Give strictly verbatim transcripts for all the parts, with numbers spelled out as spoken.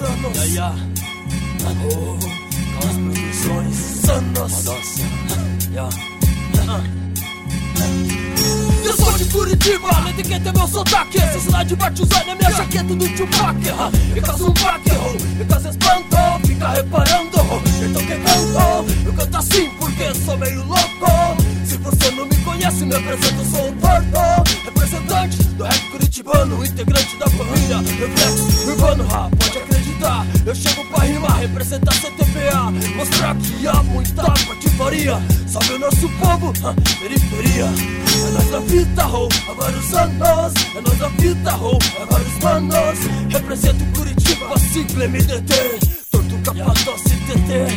Sanos. Yeah, yeah. Oh, com as produções Sanos. Nossa. Yeah. Uh. Eu sou de Curitiba, nem quem tem meu sotaque. Essa cidade bate os olhos na minha jaqueta do Tupac. E causa um baque, e causa espanto. Fica reparando, então que canto. Eu canto assim porque sou meio louco. Se você não me conhece, me apresento, sou um torto. Representante do rap curitibano, integrante da família Reflexo Urbano. Ah, pode acreditar, eu chego pra rimar, representar C T P A, mostrar que há muita patifaria. Salve o nosso povo, ah, periferia. É nós na fita, ho, há vários anos. É nós na fita, ho, há vários manos. Represento Curitiba, sigla M D T. Torto, Capadócia, T T.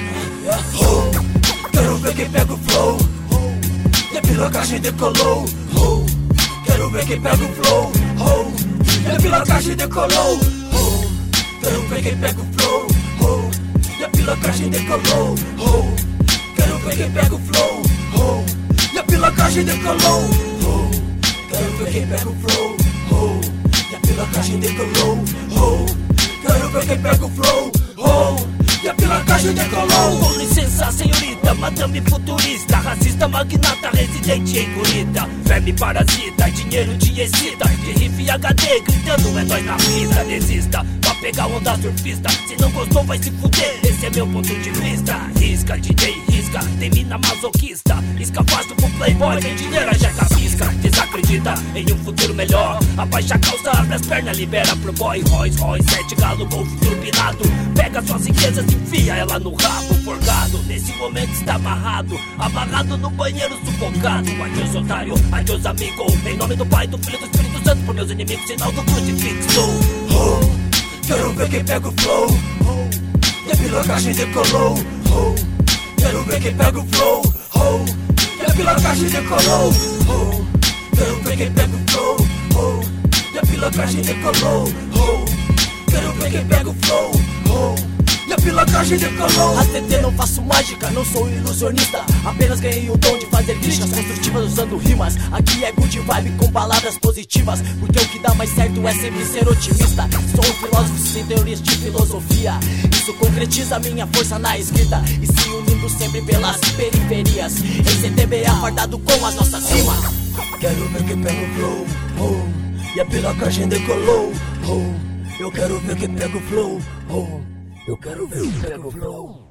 Oh, quero ver quem pega o flow. E a pilotagem decolou. Oh, quero ver quem pega o flow. Oh, e a pilotagem decolou. Oh, quero ver quem pega o flow. Oh, e a pilotagem decolou. Oh, quero ver quem pega o flow. Oh, e a pilotagem decolou. Oh, quero ver quem pega o flow. Oh, e a pilotagem decolou. Oh, quero ver quem pega o flow. Oh, e a pilotagem decolou. Com licença, senhorita, madame futurista, racista, magnata, residente em Curitiba. Verme parasita, dinheiro te excita. De riff H D, gritando é nóis na pista. Desista, pra pegar onda surfista. Se não gostou vai se fuder, esse é meu ponto de vista. Risca, D J, risca, tem mina masoquista. Isca fácil pro playboy, tem dinheiro, já pisca. Desacredita em um futuro melhor. Abaixa a calça, abre as pernas, libera pro boy. Royce, Royce, sete galo, golf turbinado. Pega suas riquezas, enfia ela no rabo forgado. Nesse momento está amarrado, amarrado no banheiro sufocado. Adeus otário, adeus amigo. Em nome do Pai, do Filho e do Espírito Santo, por meus inimigos, sinal do crucifixo. Oh, quero ver quem pega o flow. Oh, e a pilotagem decolou. Oh, quero ver quem pega o flow. Oh, e a pilotagem decolou. Oh, quero ver quem pega o flow. Oh, e a pilotagem decolou. Oh, quero ver quem pega o flow. Oh, e a pilotagem decolou. A T T não faço mágica, não sou ilusionista. Apenas ganhei o dom de fazer críticas construtivas usando rimas. Aqui é good vibe com palavras positivas, porque o que dá mais certo é sempre ser otimista. Sou um filósofo sem teorias de filosofia. Isso concretiza minha força na escrita e se unindo sempre pelas periferias. Em C T B A fardado com as nossas rimas. Quero ver quem pega o flow. Oh, e a pilotagem decolou. Oh, eu quero ver quem pega o flow. Oh, eu quero ver quem pega o flow.